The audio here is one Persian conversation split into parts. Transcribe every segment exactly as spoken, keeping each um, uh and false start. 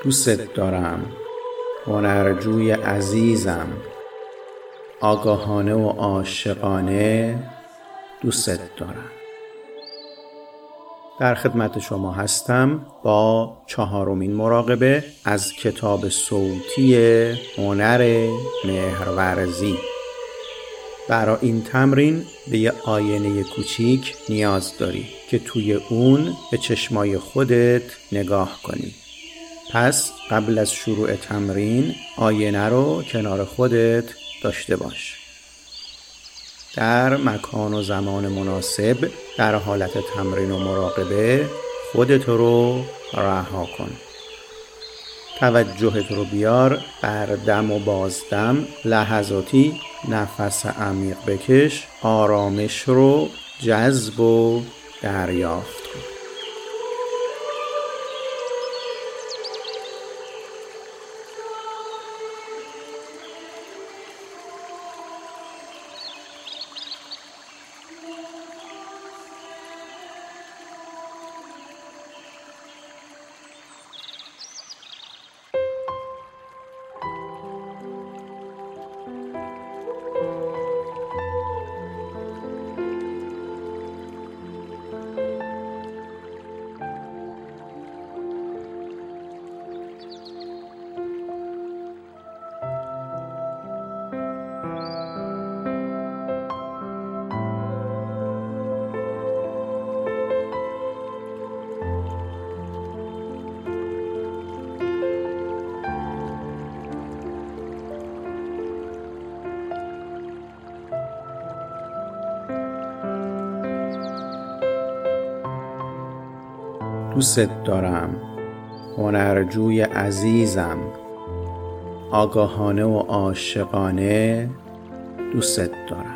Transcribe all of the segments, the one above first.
دوست دارم، هنرجوی عزیزم، آگاهانه و عاشقانه دوست دارم. در خدمت شما هستم با چهارمین مراقبه از کتاب صوتی هنر مهرورزی. برای این تمرین به یه آینه کوچیک نیاز داری که توی اون به چشمای خودت نگاه کنی. پس قبل از شروع تمرین آینه رو کنار خودت داشته باش. در مکان و زمان مناسب در حالت تمرین و مراقبه خودت رو رها کن. توجهت رو بیار بر دم و بازدم. لحظاتی نفس عمیق بکش، آرامش رو جذب و دریافت کن. دوست دارم، هنرجوی عزیزم، آگاهانه و عاشقانه دوست دارم.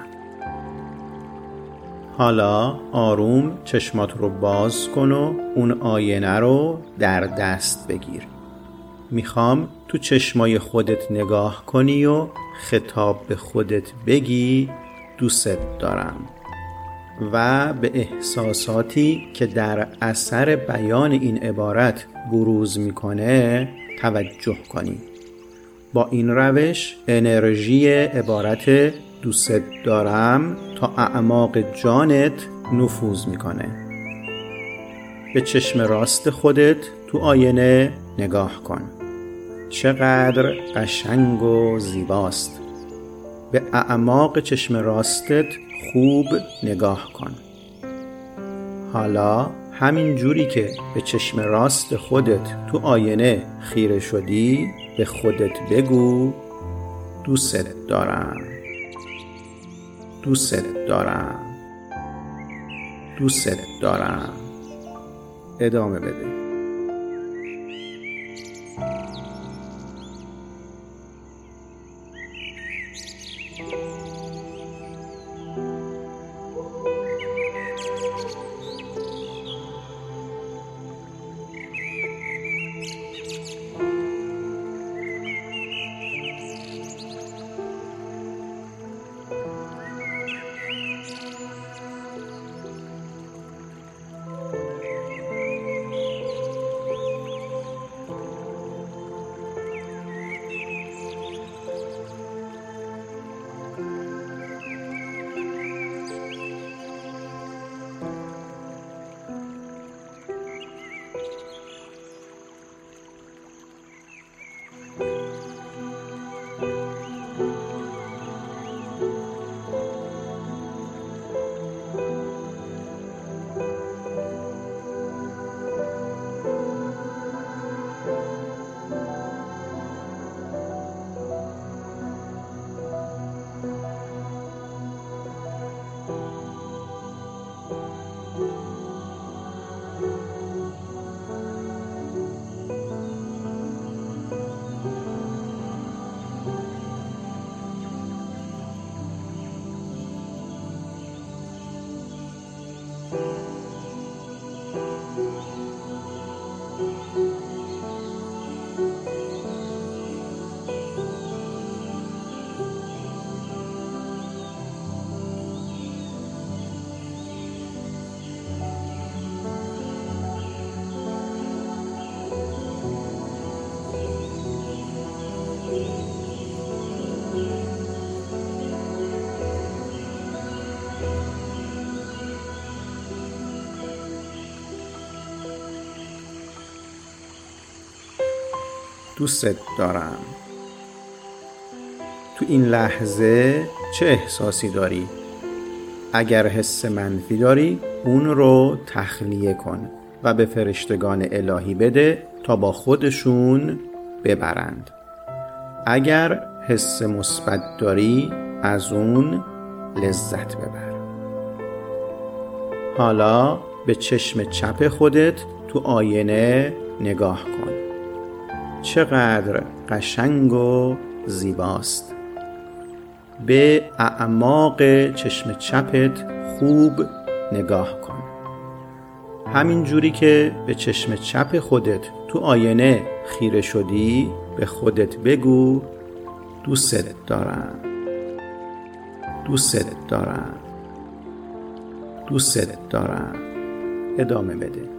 حالا آروم چشمات رو باز کن و اون آینه رو در دست بگیر. میخوام تو چشمای خودت نگاه کنی و خطاب به خودت بگی دوست دارم و به احساساتی که در اثر بیان این عبارت بروز میکنه توجه کنی. با این روش انرژی عبارت دوست دارم تا اعماق جانت نفوذ میکنه. به چشم راست خودت تو آینه نگاه کن. چقدر قشنگ و زیباست. به اعماق چشم راستت خوب نگاه کن. حالا همین جوری که به چشم راست خودت تو آینه خیره شدی به خودت بگو دوست دارم، دوست دارم، دوست دارم. ادامه بده. دوست دارم. تو این لحظه چه احساسی داری؟ اگر حس منفی داری اون رو تخلیه کن و به فرشتگان الهی بده تا با خودشون ببرند. اگر حس مثبت داری از اون لذت ببر. حالا به چشم چپ خودت تو آینه نگاه کن. چقدر قشنگ و زیباست. به اعماق چشم چپت خوب نگاه کن. همین جوری که به چشم چپ خودت تو آینه خیره شدی به خودت بگو دوست دارم، دوست دارم، دوست دارم. ادامه بده.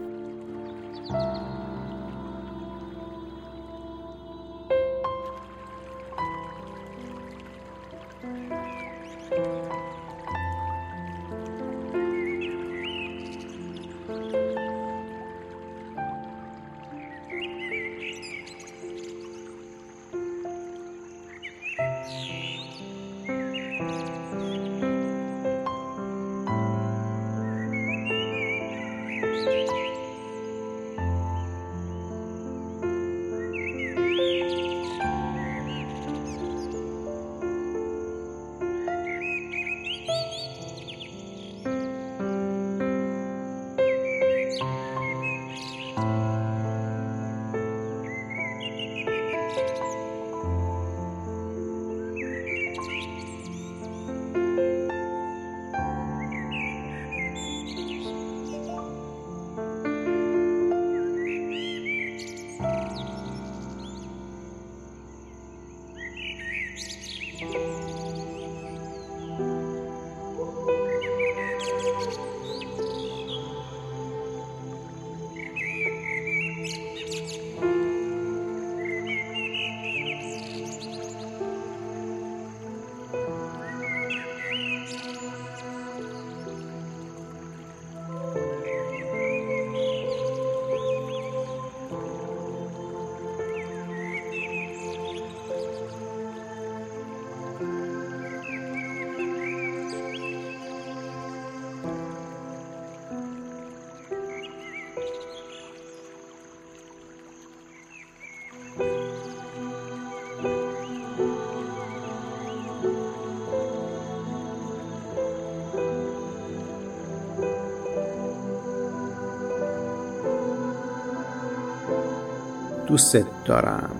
دوست دارم.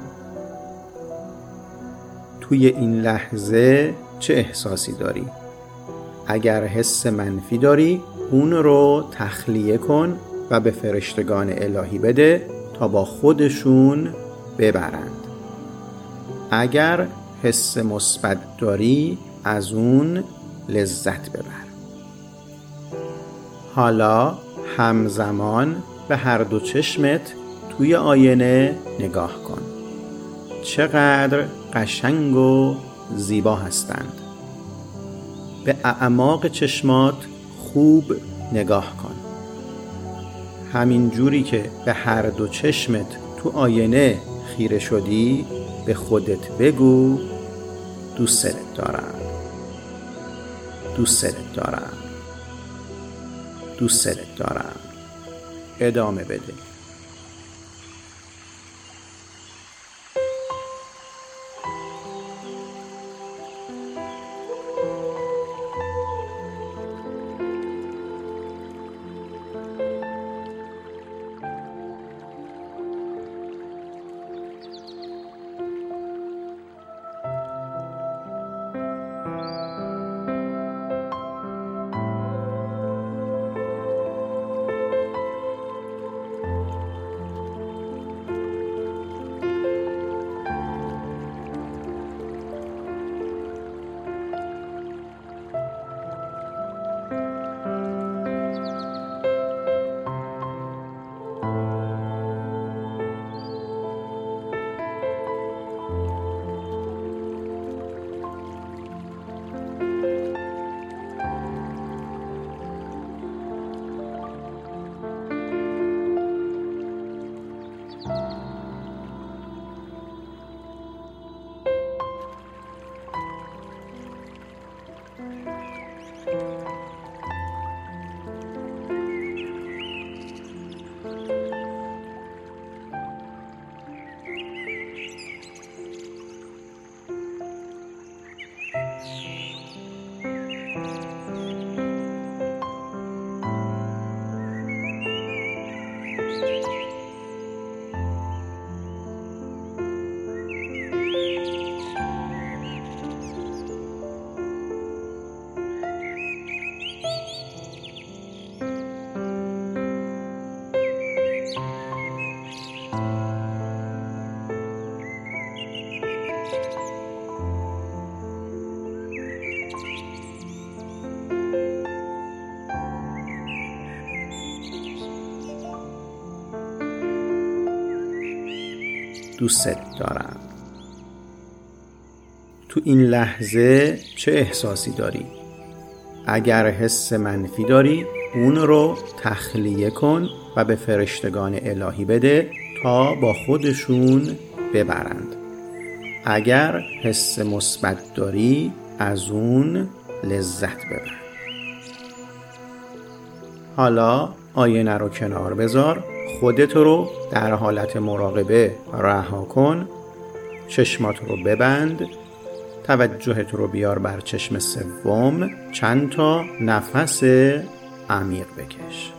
توی این لحظه چه احساسی داری؟ اگر حس منفی داری اون رو تخلیه کن و به فرشتگان الهی بده تا با خودشون ببرند. اگر حس مثبت داری از اون لذت ببر. حالا همزمان به هر دو چشمت توی آینه نگاه کن. چقدر قشنگ و زیبا هستند. به اعماق چشمات خوب نگاه کن. همین جوری که به هر دو چشمت تو آینه خیره شدی به خودت بگو دوست دارم، دوست دارم، دوست دارم. ادامه بده. دوست دارم. تو این لحظه چه احساسی داری؟ اگر حس منفی داری اون رو تخلیه کن و به فرشتگان الهی بده تا با خودشون ببرند. اگر حس مثبت داری از اون لذت ببر. حالا آینه رو کنار بذار، خودت رو در حالت مراقبه رها کن، چشمات رو ببند، توجهت رو بیار بر چشم سوم، چند تا نفس عمیق بکش.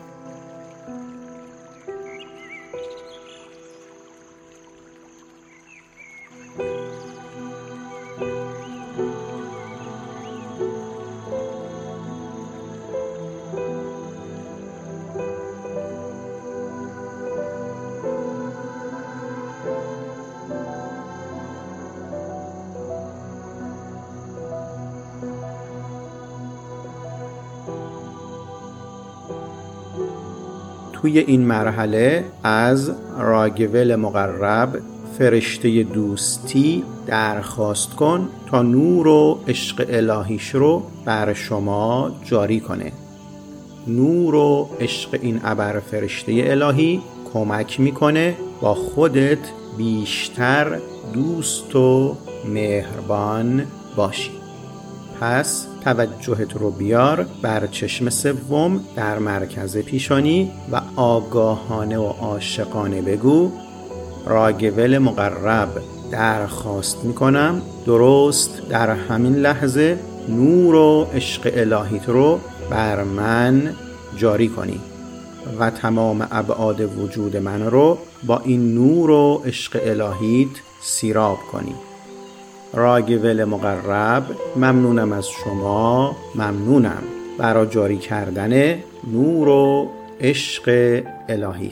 توی این مرحله از راگول مقرب فرشته دوستی درخواست کن تا نور و عشق الهیش رو بر شما جاری کنه. نور و عشق این ابر فرشته الهی کمک میکنه با خودت بیشتر دوست و مهربان باشی. پس توجهت رو بیار بر چشم سوم در مرکز پیشانی و آگاهانه و عاشقانه بگو: راگول مقرب، درخواست میکنم درست در همین لحظه نور و عشق الهیت رو بر من جاری کنی و تمام ابعاد وجود من رو با این نور و عشق الهیت سیراب کنی. راگول مقرب، ممنونم از شما، ممنونم برای جاری کردن نور و عشق الهیت.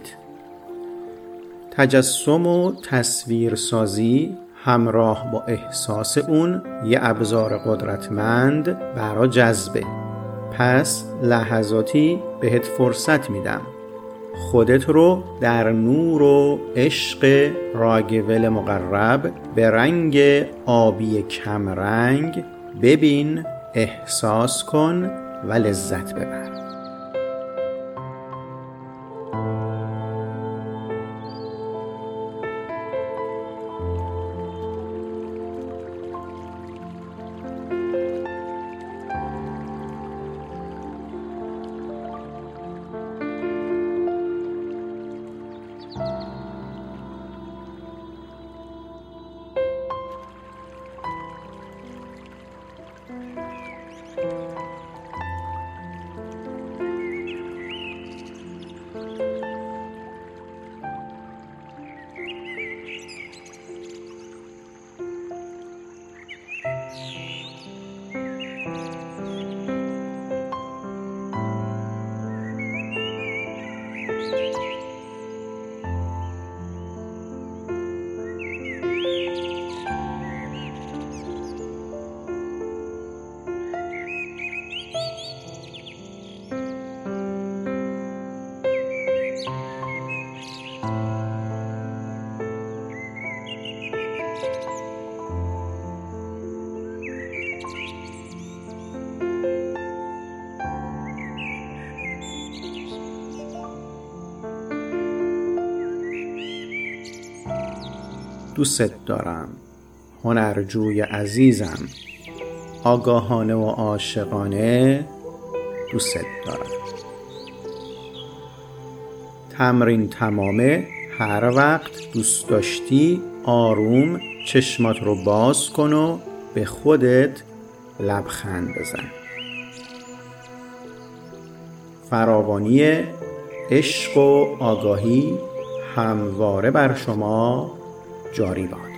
تجسم و تصویرسازی همراه با احساس اون یه ابزار قدرتمند برای جذبه. پس لحظاتی بهت فرصت میدم خودت رو در نور و عشق راگول مقرب به رنگ آبی کمرنگ ببین، احساس کن و لذت ببر. دوست دارم، هنرجوی عزیزم، آگاهانه و عاشقانه دوست دارم. تمرین تمامه. هر وقت دوست داشتی آروم چشمات رو باز کن و به خودت لبخند بزن. فراوانی عشق و آگاهی همواره بر شما جاری باد.